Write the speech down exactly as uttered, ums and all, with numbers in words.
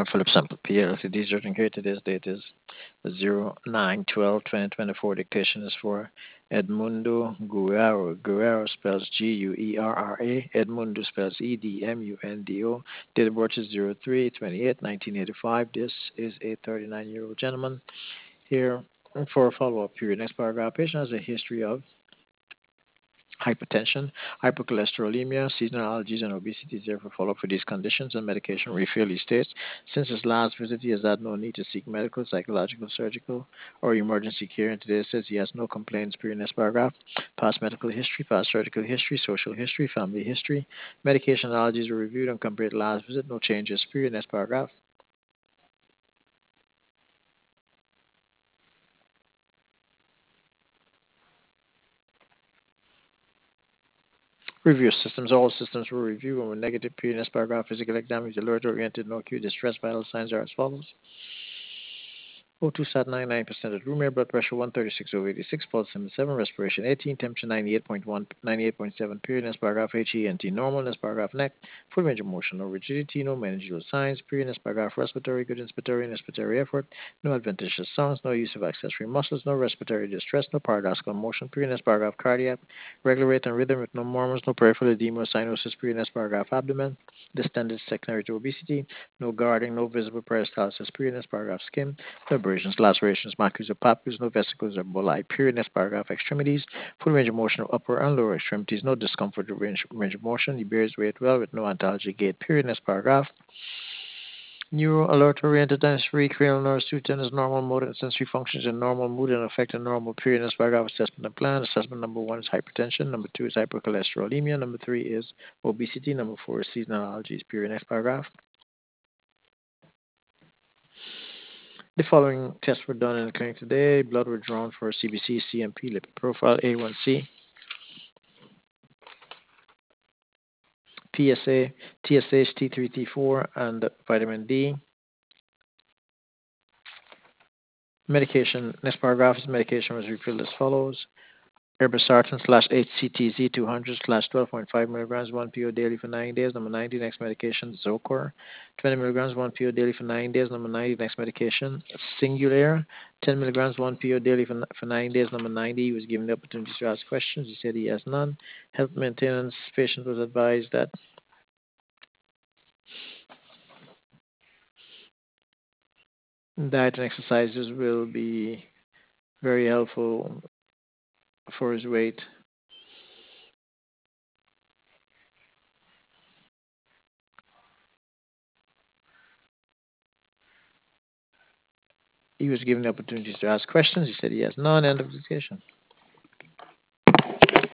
Morgan Philip Sample P L C D certain here. Today's date is zero nine twelve twenty twenty-four. Dictation is for Edmundo Guerrero. Guerrero spells G U E R R A. Edmundo spells E D M U N D O. Date of birth is zero three twenty-eight nineteen eighty-five. This is a thirty-nine year old gentleman. Here for a follow up period. Next paragraph. Patient has a history of hypertension, hypercholesterolemia, seasonal allergies, and obesity. Is therefore follow up for these conditions and medication refill. He states, since his last visit, he has had no need to seek medical, psychological, surgical, or emergency care. And today it says he has no complaints. Period. Next paragraph. Past medical history, past surgical history, social history, family history. Medication allergies were reviewed and compared to last visit. No changes. Period. Next paragraph. Review systems. All systems were reviewed and were negative. Period. Next paragraph. Physical exam is alert oriented, no acute distress. Vital signs are as follows. O two sat ninety-nine percent at room air, blood pressure one thirty-six over eighty-six, pulse seventy-seven, respiration eighteen, temperature ninety-eight point one, ninety-eight point seven, period. Next paragraph, H E N T normal. Next paragraph, neck, full range of motion, no rigidity, no meningeal signs, period. Next paragraph, respiratory, good inspiratory and expiratory effort, no adventitious sounds, no use of accessory muscles, no respiratory distress, no paradoxical motion, period. Next paragraph, cardiac, regular rate and rhythm with no murmurs, no peripheral edema, cyanosis, period. Next paragraph, abdomen, distended secondary to obesity, no guarding, no visible peristalsis, period. Next paragraph, skin, no abrasions, lacerations, macules, or papules, no vesicles or bullae. Period. Next paragraph. Extremities, full range of motion of upper and lower extremities, no discomfort or range, range of motion. He bears weight well with no antalgic gait. Period. Next paragraph. Neuro alert oriented and free cranial nerves, two tenors, normal motor and sensory functions in normal mood and affect a normal period. Next paragraph. Assessment and plan. Assessment number one is hypertension. Number two is hypercholesterolemia. Number three is obesity. Number four is seasonal allergies. Period. Next paragraph. The following tests were done in the clinic today. Blood were drawn for C B C, C M P, lipid profile, A one C, P S A, T S H, T three, T four, and vitamin D. Medication, next paragraph is medication was refilled as follows. Irbesartan slash H C T Z two hundred slash twelve point five milligrams, one P O daily for nine days. Number ninety, next medication, Zocor, twenty milligrams, one P O daily for nine days. Number ninety, next medication, Singulair, ten milligrams, one P O daily for, for nine days. Number ninety, he was given the opportunity to ask questions. He said he has none. Health maintenance, patient was advised that diet and exercises will be very helpful for his weight. He was given the opportunity to ask questions. He said he has none. End of discussion.